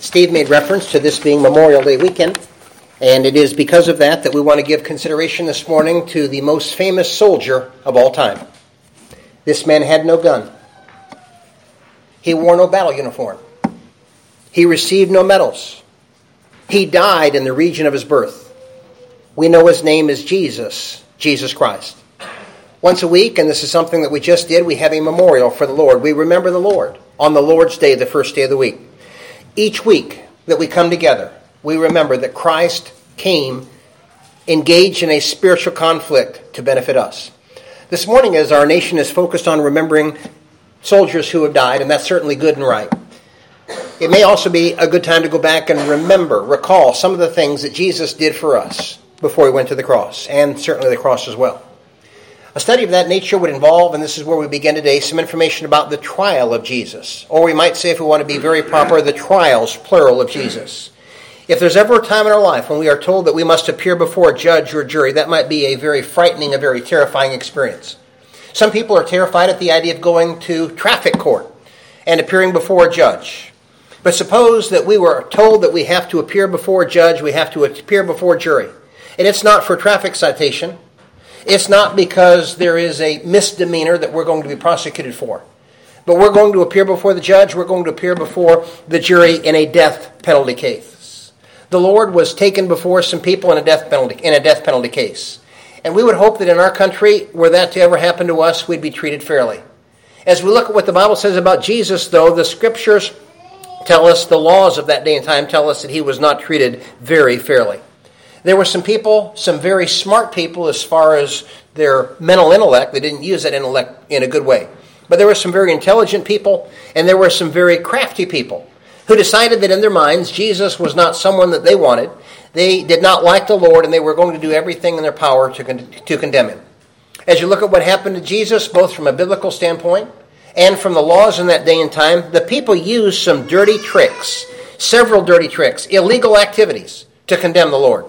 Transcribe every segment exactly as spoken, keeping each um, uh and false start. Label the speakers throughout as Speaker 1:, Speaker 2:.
Speaker 1: Steve made reference to this being Memorial Day weekend, and it is because of that that we want to give consideration this morning to the most famous soldier of all time. This man had no gun. He wore no battle uniform. He received no medals. He died in the region of his birth. We know his name is Jesus, Jesus Christ. Once a week, and this is something that we just did, we have a memorial for the Lord. We remember the Lord on the Lord's Day, the first day of the week. Each week that we come together, we remember that Christ came engaged in a spiritual conflict to benefit us. This morning, as our nation is focused on remembering soldiers who have died, and that's certainly good and right, it may also be a good time to go back and remember, recall some of the things that Jesus did for us before he went to the cross, and certainly the cross as well. A study of that nature would involve, and this is where we begin today, some information about the trial of Jesus. Or we might say, if we want to be very proper, the trials, plural, of Jesus. If there's ever a time in our life when we are told that we must appear before a judge or jury, that might be a very frightening, a very terrifying experience. Some people are terrified at the idea of going to traffic court and appearing before a judge. But suppose that we were told that we have to appear before a judge, we have to appear before a jury. And it's not for traffic citation. It's not because there is a misdemeanor that we're going to be prosecuted for. But we're going to appear before the judge, we're going to appear before the jury in a death penalty case. The Lord was taken before some people in a death penalty in a death penalty case. And we would hope that in our country, were that to ever happen to us, we'd be treated fairly. As we look at what the Bible says about Jesus, though, the Scriptures tell us, the laws of that day and time tell us that he was not treated very fairly. There were some people, some very smart people as far as their mental intellect. They didn't use that intellect in a good way. But there were some very intelligent people, and there were some very crafty people who decided that in their minds Jesus was not someone that they wanted. They did not like the Lord, and they were going to do everything in their power to, con- to condemn him. As you look at what happened to Jesus, both from a biblical standpoint and from the laws in that day and time, the people used some dirty tricks, several dirty tricks, illegal activities to condemn the Lord.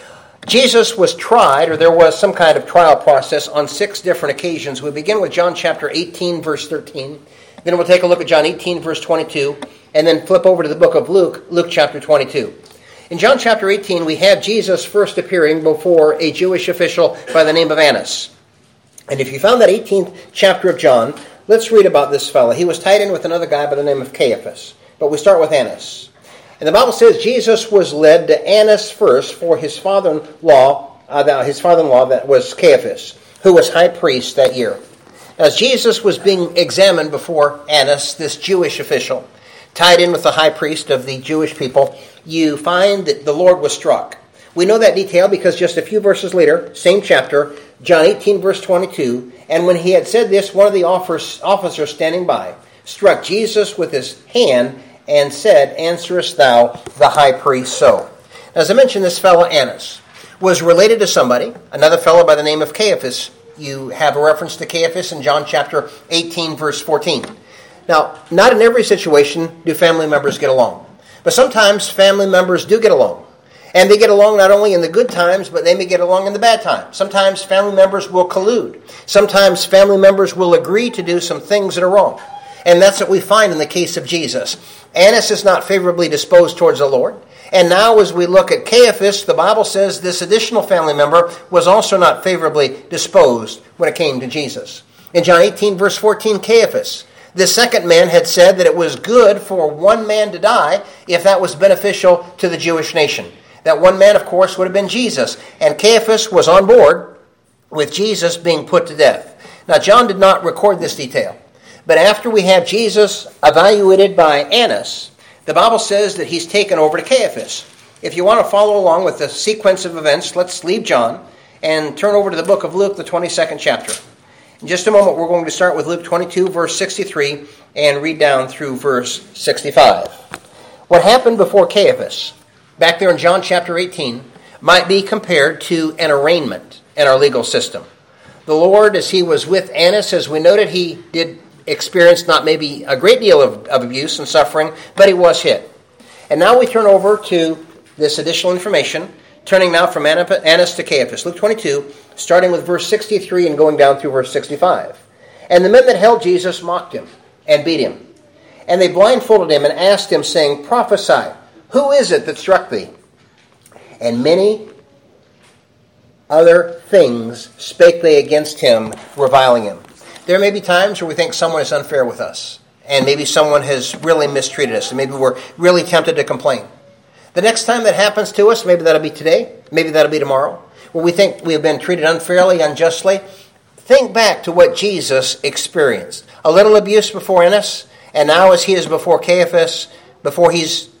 Speaker 1: Jesus was tried, or there was some kind of trial process on six different occasions. We begin with John chapter eighteen, verse thirteen. Then we'll take a look at John eighteen, verse twenty-two, and then flip over to the book of Luke, Luke chapter twenty-two. In John chapter eighteen, we have Jesus first appearing before a Jewish official by the name of Annas. And if you found that eighteenth chapter of John, let's read about this fellow. He was tied in with another guy by the name of Caiaphas. But we start with Annas. And the Bible says Jesus was led to Annas first for his father-in-law, uh, his father-in-law that was Caiaphas, who was high priest that year. As Jesus was being examined before Annas, this Jewish official, tied in with the high priest of the Jewish people, you find that the Lord was struck. We know that detail because just a few verses later, same chapter, John eighteen, verse twenty-two, and when he had said this, one of the officers standing by struck Jesus with his hand and said, "Answerest thou the high priest so?" As I mentioned, this fellow Annas was related to somebody, another fellow by the name of Caiaphas. You have a reference to Caiaphas in John chapter eighteen, verse fourteen. Now, not in every situation do family members get along. But sometimes family members do get along. And they get along not only in the good times, but they may get along in the bad times. Sometimes family members will collude. Sometimes family members will agree to do some things that are wrong. And that's what we find in the case of Jesus. Annas is not favorably disposed towards the Lord. And now as we look at Caiaphas, the Bible says this additional family member was also not favorably disposed when it came to Jesus. In John eighteen, verse fourteen, Caiaphas, the second man, had said that it was good for one man to die if that was beneficial to the Jewish nation. That one man, of course, would have been Jesus. And Caiaphas was on board with Jesus being put to death. Now, John did not record this detail. But after we have Jesus evaluated by Annas, the Bible says that he's taken over to Caiaphas. If you want to follow along with the sequence of events, let's leave John and turn over to the book of Luke, the twenty-second chapter. In just a moment, we're going to start with Luke twenty-two, verse sixty-three, and read down through verse sixty-five. What happened before Caiaphas, back there in John chapter eighteen, might be compared to an arraignment in our legal system. The Lord, as he was with Annas, as we noted, he did experience not maybe a great deal of, of abuse and suffering, but he was hit. And now we turn over to this additional information, turning now from Annas to Caiaphas. Luke twenty-two, starting with verse sixty-three and going down through verse sixty-five. And the men that held Jesus mocked him and beat him. And they blindfolded him and asked him, saying, "Prophesy, Who is it that struck thee? And many other things spake they against him, reviling him. There may be times where we think someone is unfair with us, and maybe someone has really mistreated us, and maybe we're really tempted to complain. The next time that happens to us, maybe that'll be today, maybe that'll be tomorrow, where we think we have been treated unfairly, unjustly, think back to what Jesus experienced. A little abuse before Annas, and now as he is before Caiaphas, before he's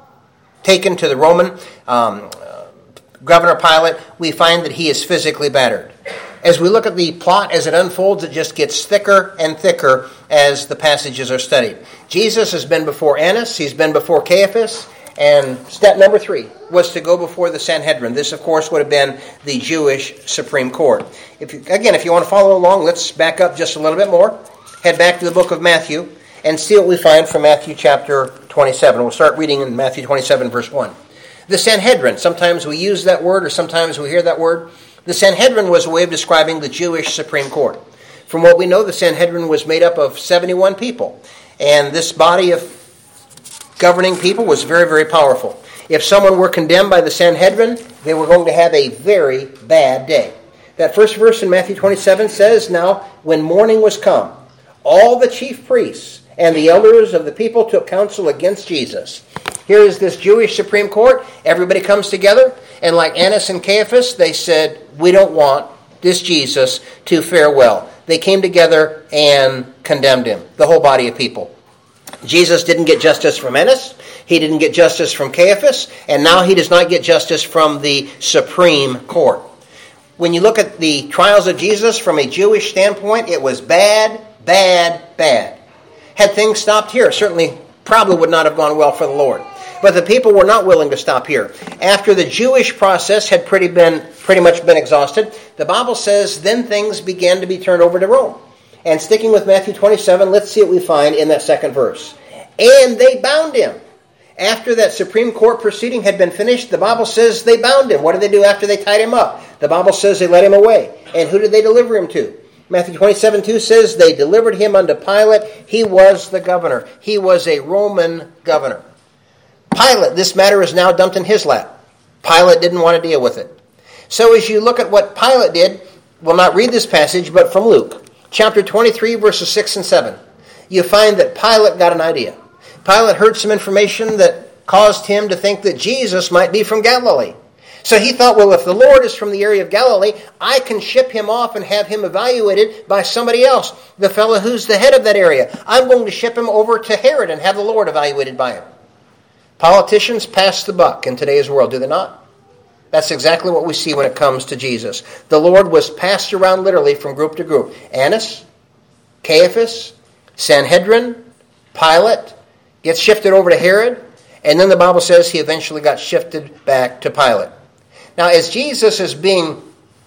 Speaker 1: taken to the Roman um, uh, Governor Pilate, we find that he is physically battered. As we look at the plot as it unfolds, it just gets thicker and thicker as the passages are studied. Jesus has been before Annas, he's been before Caiaphas, and step number three was to go before the Sanhedrin. This, of course, would have been the Jewish Supreme Court. If you, again, if you want to follow along, let's back up just a little bit more. Head back to the book of Matthew and see what we find from Matthew chapter twenty-seven. We'll start reading in Matthew twenty-seven, verse one. The Sanhedrin, sometimes we use that word or sometimes we hear that word. The Sanhedrin was a way of describing the Jewish Supreme Court. From what we know, the Sanhedrin was made up of seventy-one people. And this body of governing people was very, very powerful. If someone were condemned by the Sanhedrin, they were going to have a very bad day. That first verse in Matthew twenty-seven says, "Now, when morning was come, all the chief priests and the elders of the people took counsel against Jesus." Here is this Jewish Supreme Court. Everybody comes together, and like Annas and Caiaphas, they said, "We don't want this Jesus to fare well." They came together and condemned him, the whole body of people. Jesus didn't get justice from Annas. He didn't get justice from Caiaphas. And now he does not get justice from the Supreme Court. When you look at the trials of Jesus from a Jewish standpoint, it was bad, bad, bad. Had things stopped here, certainly probably would not have gone well for the Lord. But the people were not willing to stop here. After the Jewish process had pretty been pretty much been exhausted, the Bible says then things began to be turned over to Rome. And sticking with Matthew twenty-seven, let's see what we find in that second verse. And they bound him. After that Supreme Court proceeding had been finished, the Bible says they bound him. What did they do after they tied him up? The Bible says they led him away. And who did they deliver him to? Matthew twenty-seven two says they delivered him unto Pilate. He was the governor. He was a Roman governor. Pilate, this matter is now dumped in his lap. Pilate didn't want to deal with it. So as you look at what Pilate did, we'll not read this passage, but from Luke, chapter twenty-three, verses six and seven, you find that Pilate got an idea. Pilate heard some information that caused him to think that Jesus might be from Galilee. So he thought, well, if the Lord is from the area of Galilee, I can ship him off and have him evaluated by somebody else, the fellow who's the head of that area. I'm going to ship him over to Herod and have the Lord evaluated by him. Politicians pass the buck in today's world, do they not? That's exactly what we see when it comes to Jesus. The Lord was passed around literally from group to group. Annas, Caiaphas, Sanhedrin, Pilate, gets shifted over to Herod, and then the Bible says he eventually got shifted back to Pilate. Now, as Jesus is being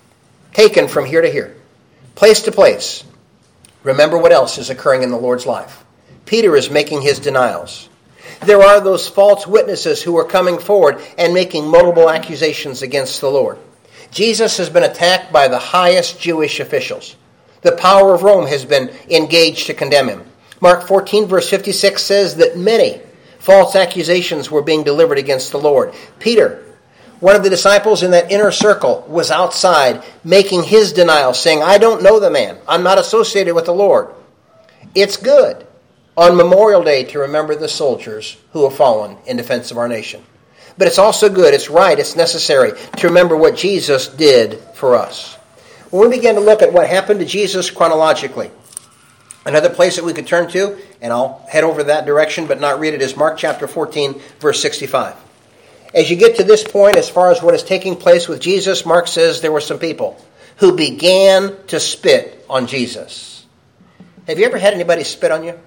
Speaker 1: taken from here to here, place to place, remember what else is occurring in the Lord's life. Peter is making his denials. There are those false witnesses who are coming forward and making multiple accusations against the Lord. Jesus has been attacked by the highest Jewish officials. The power of Rome has been engaged to condemn him. Mark fourteen, verse fifty-six says that many false accusations were being delivered against the Lord. Peter, one of the disciples in that inner circle, was outside making his denial, saying, I don't know the man. I'm not associated with the Lord. It's good on Memorial Day to remember the soldiers who have fallen in defense of our nation. But it's also good, it's right, it's necessary to remember what Jesus did for us. When we begin to look at what happened to Jesus chronologically, another place that we could turn to, and I'll head over that direction but not read it, is Mark chapter fourteen, verse sixty-five. As you get to this point, as far as what is taking place with Jesus, Mark says there were some people who began to spit on Jesus. Have you ever had anybody spit on you?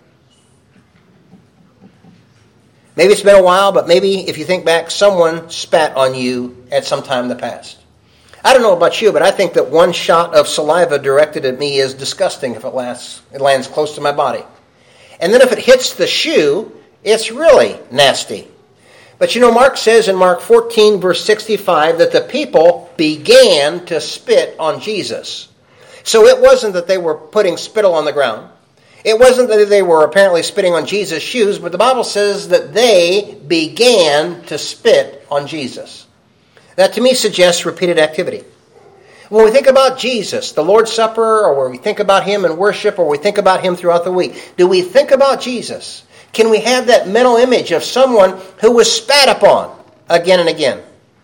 Speaker 1: Maybe it's been a while, but maybe if you think back, someone spat on you at some time in the past. I don't know about you, but I think that one shot of saliva directed at me is disgusting if it lands, it lands close to my body. And then if it hits the shoe, it's really nasty. But you know, Mark says in Mark fourteen, verse sixty-five, that the people began to spit on Jesus. So it wasn't that they were putting spittle on the ground. It wasn't that they were apparently spitting on Jesus' shoes, but the Bible says that they began to spit on Jesus. That to me suggests repeated activity. When we think about Jesus, the Lord's Supper, or when we think about Him in worship, or we think about Him throughout the week, do we think about Jesus? Can we have that mental image of someone who was spat upon again and again?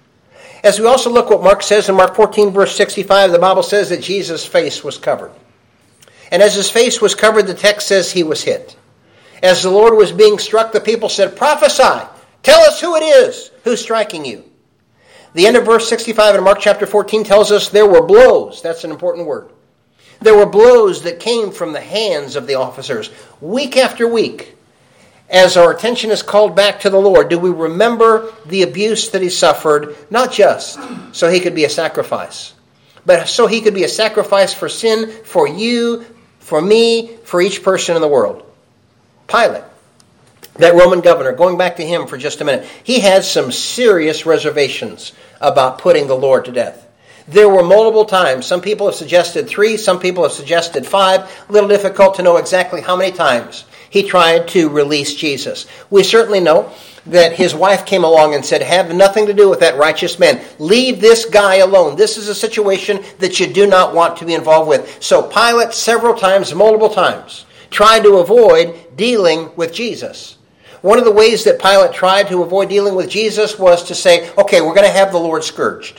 Speaker 1: As we also look what Mark says in Mark fourteen, verse sixty-five, the Bible says that Jesus' face was covered. And as his face was covered, the text says he was hit. As the Lord was being struck, the people said, "Prophesy! Tell us who it is who's striking you." The end of verse sixty-five in Mark chapter fourteen tells us there were blows. That's an important word. There were blows that came from the hands of the officers week after week. As our attention is called back to the Lord, do we remember the abuse that he suffered, not just so he could be a sacrifice, but so he could be a sacrifice for sin, for you, for me, for each person in the world? Pilate, that Roman governor, going back to him for just a minute, he had some serious reservations about putting the Lord to death. There were multiple times. Some people have suggested three, some people have suggested five. A little difficult to know exactly how many times he tried to release Jesus. We certainly know that his wife came along and said, "Have nothing to do with that righteous man. Leave this guy alone. This is a situation that you do not want to be involved with." So Pilate several times, multiple times, tried to avoid dealing with Jesus. One of the ways that Pilate tried to avoid dealing with Jesus was to say, okay, we're going to have the Lord scourged.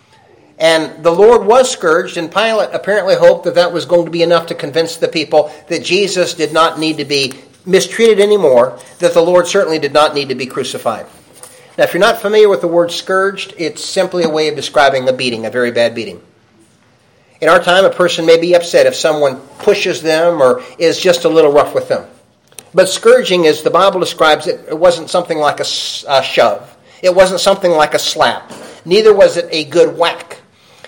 Speaker 1: And the Lord was scourged, and Pilate apparently hoped that that was going to be enough to convince the people that Jesus did not need to be mistreated anymore, that the Lord certainly did not need to be crucified. Now, if you're not familiar with the word scourged, it's simply a way of describing a beating, a very bad beating. In our time, a person may be upset if someone pushes them or is just a little rough with them. But scourging, as the Bible describes it, it wasn't something like a, a shove. It wasn't something like a slap. Neither was it a good whack.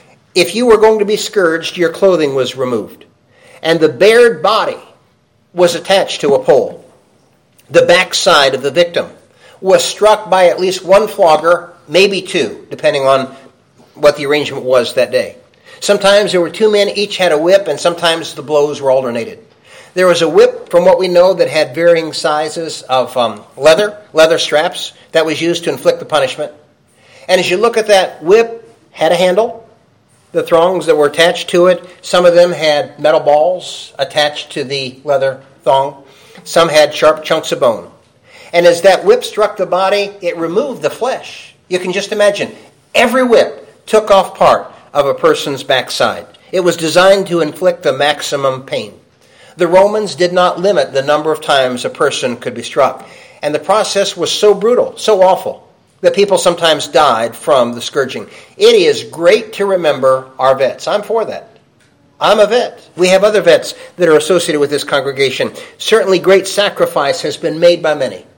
Speaker 1: If you were going to be scourged, your clothing was removed. And the bared body was attached to a pole. The backside of the victim was struck by at least one flogger, maybe two, depending on what the arrangement was that day. Sometimes there were two men, each had a whip, and sometimes the blows were alternated. There was a whip, from what we know, that had varying sizes of um, leather, leather straps, that was used to inflict the punishment. And as you look at that whip, had a handle. The thongs that were attached to it, some of them had metal balls attached to the leather thong. Some had sharp chunks of bone. And as that whip struck the body, it removed the flesh. You can just imagine, every whip took off part of a person's backside. It was designed to inflict the maximum pain. The Romans did not limit the number of times a person could be struck. And the process was so brutal, so awful, that people sometimes died from the scourging. It is great to remember our vets. I'm for that. I'm a vet. We have other vets that are associated with this congregation. Certainly great sacrifice has been made by many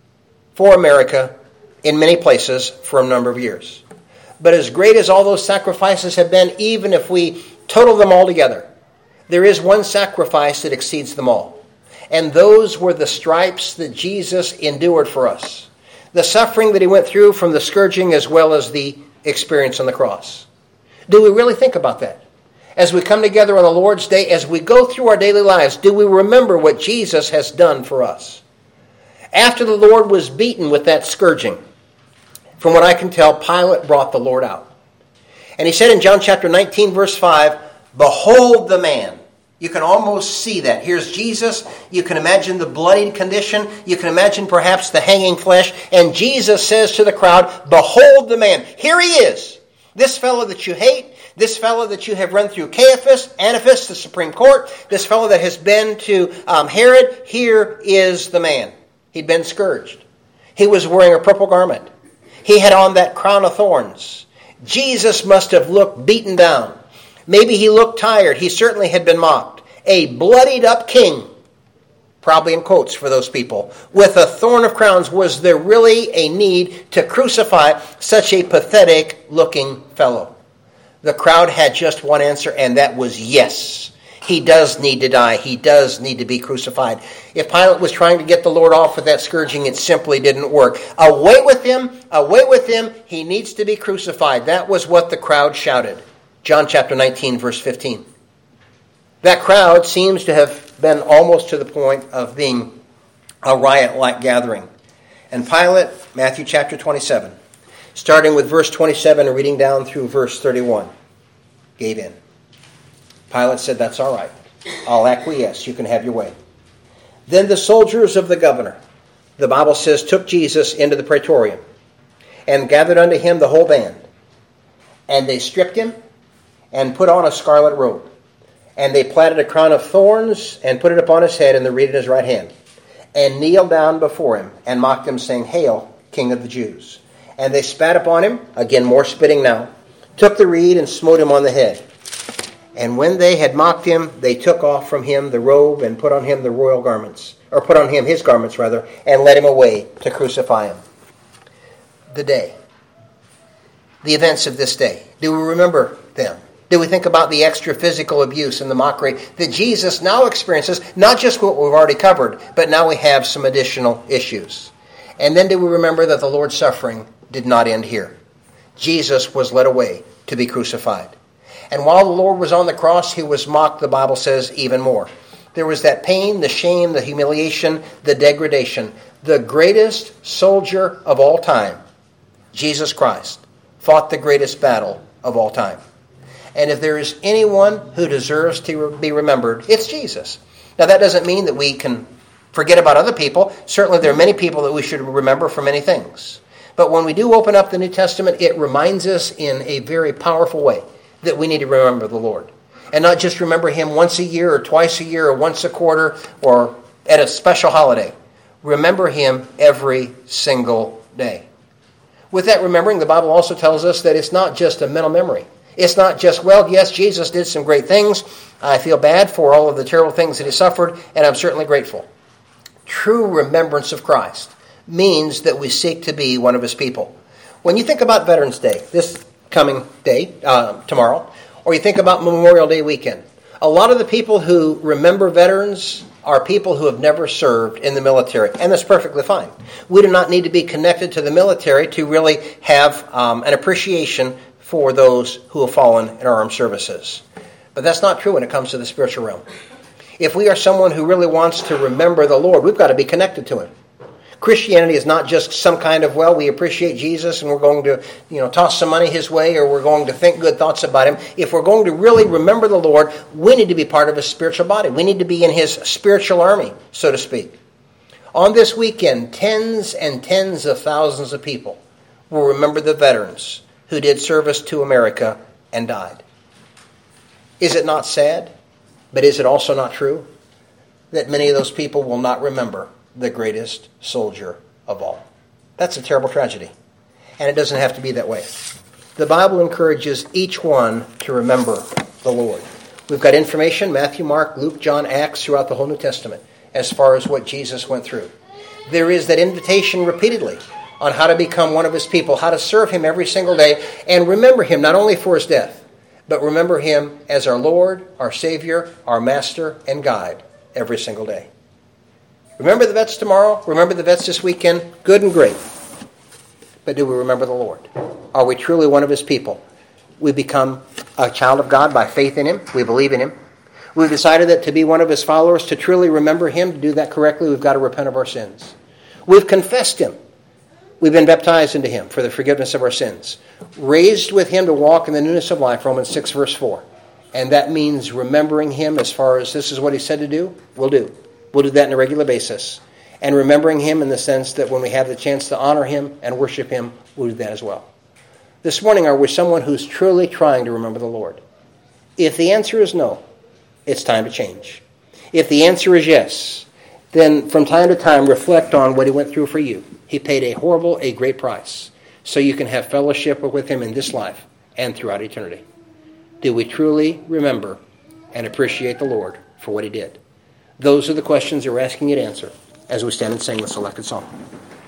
Speaker 1: for America in many places for a number of years. But as great as all those sacrifices have been, even if we total them all together, there is one sacrifice that exceeds them all. And those were the stripes that Jesus endured for us. The suffering that he went through from the scourging as well as the experience on the cross. Do we really think about that? As we come together on the Lord's Day, as we go through our daily lives, do we remember what Jesus has done for us? After the Lord was beaten with that scourging, from what I can tell, Pilate brought the Lord out. And he said in John chapter nineteen, verse five, "Behold the man." You can almost see that. Here's Jesus. You can imagine the bloodied condition. You can imagine perhaps the hanging flesh. And Jesus says to the crowd, "Behold the man. Here he is. This fellow that you hate. This fellow that you have run through Caiaphas, Antipas, the Supreme Court. This fellow that has been to um, Herod. Here is the man." He'd been scourged. He was wearing a purple garment. He had on that crown of thorns. Jesus must have looked beaten down. Maybe he looked tired. He certainly had been mocked. A bloodied up king, probably in quotes for those people, with a thorn of crowns. Was there really a need to crucify such a pathetic looking fellow? The crowd had just one answer, and that was yes. He does need to die. He does need to be crucified. If Pilate was trying to get the Lord off with that scourging, it simply didn't work. Away with him! Away with him! He needs to be crucified. That was what the crowd shouted. John chapter nineteen, verse fifteen. That crowd seems to have been almost to the point of being a riot-like gathering. And Pilate, Matthew chapter twenty-seven, starting with verse twenty-seven and reading down through verse thirty-one, gave in. Pilate said, "That's all right. I'll acquiesce. You can have your way." Then the soldiers of the governor, the Bible says, took Jesus into the praetorium and gathered unto him the whole band. And they stripped him and put on a scarlet robe. And they platted a crown of thorns and put it upon his head and the reed in his right hand. And kneeled down before him and mocked him, saying, "Hail, King of the Jews." And they spat upon him, again more spitting now, took the reed and smote him on the head. And when they had mocked him, they took off from him the robe and put on him the royal garments, or put on him his garments rather, and led him away to crucify him. The day. The events of this day. Do we remember them? Do we think about the extra physical abuse and the mockery that Jesus now experiences, not just what we've already covered, but now we have some additional issues. And then do we remember that the Lord's suffering did not end here. Jesus was led away to be crucified. And while the Lord was on the cross, he was mocked, the Bible says, even more. There was that pain, the shame, the humiliation, the degradation. The greatest soldier of all time, Jesus Christ, fought the greatest battle of all time. And if there is anyone who deserves to be remembered, it's Jesus. Now that doesn't mean that we can forget about other people. Certainly there are many people that we should remember for many things. But when we do open up the New Testament, it reminds us in a very powerful way that we need to remember the Lord. And not just remember him once a year or twice a year or once a quarter or at a special holiday. Remember him every single day. With that remembering, the Bible also tells us that it's not just a mental memory. It's not just, well, yes, Jesus did some great things. I feel bad for all of the terrible things that he suffered, and I'm certainly grateful. True remembrance of Christ means that we seek to be one of his people. When you think about Veterans Day, this coming day, uh, tomorrow, or you think about Memorial Day weekend, a lot of the people who remember veterans are people who have never served in the military, and that's perfectly fine. We do not need to be connected to the military to really have um, an appreciation for those who have fallen in our armed services. But that's not true when it comes to the spiritual realm. If we are someone who really wants to remember the Lord, we've got to be connected to him. Christianity is not just some kind of, well, we appreciate Jesus and we're going to, you know, toss some money his way or we're going to think good thoughts about him. If we're going to really remember the Lord, we need to be part of his spiritual body. We need to be in his spiritual army, so to speak. On this weekend, tens and tens of thousands of people will remember the veterans who did service to America and died. Is it not sad? But is it also not true that many of those people will not remember the greatest soldier of all? That's a terrible tragedy. And it doesn't have to be that way. The Bible encourages each one to remember the Lord. We've got information, Matthew, Mark, Luke, John, Acts, throughout the whole New Testament, as far as what Jesus went through. There is that invitation repeatedly on how to become one of his people, how to serve him every single day, and remember him not only for his death, but remember him as our Lord, our Savior, our Master, and Guide every single day. Remember the vets tomorrow. Remember the vets this weekend. Good and great. But do we remember the Lord? Are we truly one of his people? We become a child of God by faith in him. We believe in him. We've decided that to be one of his followers, to truly remember him, to do that correctly, we've got to repent of our sins. We've confessed him. We've been baptized into him for the forgiveness of our sins. Raised with him to walk in the newness of life, Romans six, verse four. And that means remembering him as far as this is what he said to do, we'll do. We'll do that on a regular basis. And remembering him in the sense that when we have the chance to honor him and worship him, we'll do that as well. This morning, are we someone who's truly trying to remember the Lord? If the answer is no, it's time to change. If the answer is yes, then from time to time reflect on what he went through for you. He paid a horrible, a great price, so you can have fellowship with him in this life and throughout eternity. Do we truly remember and appreciate the Lord for what he did? Those are the questions that we're asking you to answer as we stand and sing the selected song.